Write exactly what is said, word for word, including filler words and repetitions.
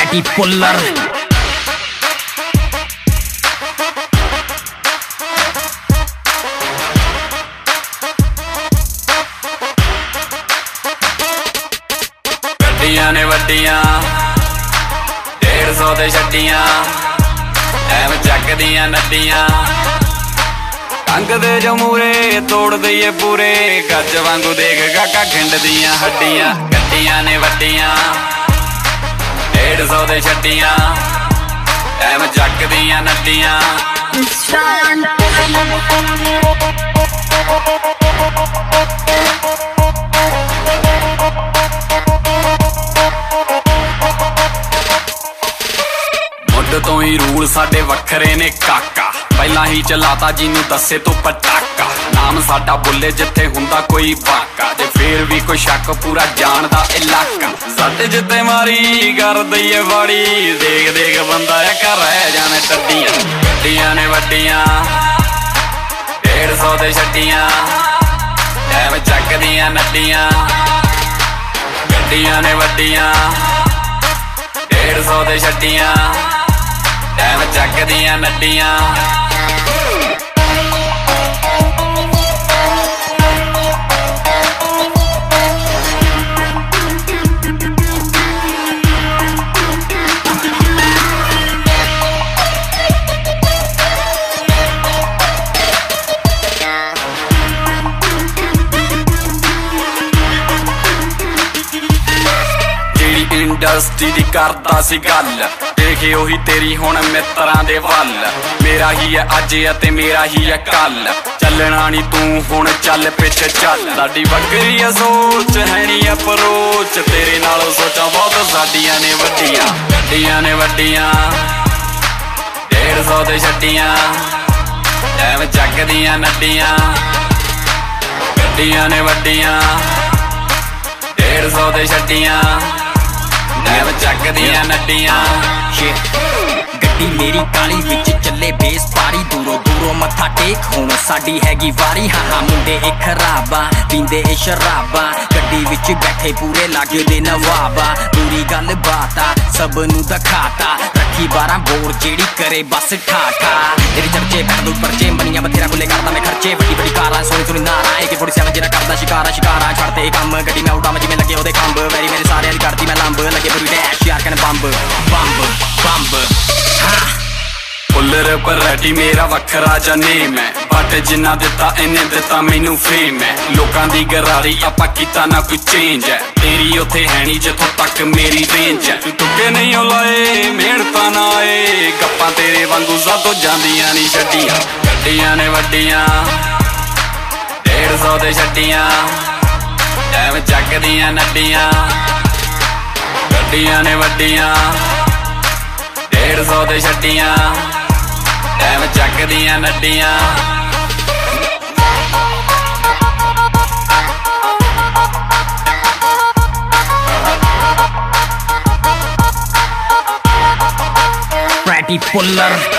Pretty Puller गड्डियां ने वड्डियां डेढ़ सौ दे छड्डियां एवं चकदियां नड्डियां अंग दे जो मूरे तोड़ दईए पूरे गज वांगू देख गाका खिंड दियां हड्डियां। गड्डियां ने वड्डियां डेढ़ सौ दे छड्डियां एवं चकदियां नड्डियां तो ही रूल साडे वखरे ने काका पहला ही चलाता जिन्नू दसे तो पटाका नाम साडा बुले जिथे हुंदा कोई वाका जे फिर भी कोई शक पूरा जानदा इलाका साडे जिते मारी कर दईए वाड़ी देख देख बंदा कर रह जाने टड्डियां। गड्डियां ने वड्डियां डेढ़ सौ दे छड्डियां एवं चकदियां नड्डियां। गड्डियां ने वड्डियां डेढ़ सौ दे छड्डियां एवं चकदियां नड्डियां इंडस्ट्री दी करदा सी गल देखे ओही तेरी हुण मित्रां दे वल मेरा ही है अज ते मेरा ही है कल चलना नी तू हुण चल पिछे चल साडी वक्री है सोच है नी अप्रोच तेरे नालों सोचा बहुत साडियां ने वड्डियां। गड्डियां ने वड्डियां डेढ़ सौ दे छड्डियां एवं चकदियां नड्डियां। गड्डियां ने वड्डियां डेढ़ सौ दे छड्डियां एवं चकदियां नड्डियां। गड्डी मेरी काली विच चले बेस पारी दूरों दूरों मत्था टेक हुण साडी हैगी वारी हाँ हाँ मुंडे ए खराबा पींदे ए शराबा गड्डी विच बैठे पूरे लागे दे नवाबा पूरी गल बाता सब नू दिखाता रखी बारह बोर जेड़ी करे बस ठाठा तेरी चर्चे पैदल परचे मनिया बथेरा खुले करदा मैं खर्चे बड़ी बड़ी कारां सोनी सोनी नारा ए के सैंतालीस जेना करदा शिकारा शिकारा छड़ते काम गड्डी मैं उड़ा जिवें लगे ओदे खंभ वैरी मेरे सारे दी करदी मैं लंब लगे पूरी डैश यार कने बंब बंब बंब पुलर पराठी मेरा वखरा जा नेम है बट जिन्ना दिता इन्हें दिता मैनू फेम है लोकां दी गरारी आपां कीता ना कोई चेंज है तेरी उथे है नी जिथों तक मेरी रेंज है तू तुके नहीं लाए मेहनतां ना आए गप्पां तेरे वांगू सातों जांदियां नी छड्डियां। गड्डियां ने वड्डियां डेढ़ सौ दे छड्डियां एवं चकदियां नड्डियां। गड्डियां ने वड्डियां डेढ़ सौ दे छड्डियां एवं चकदियां नड्डियां। Pretty Puller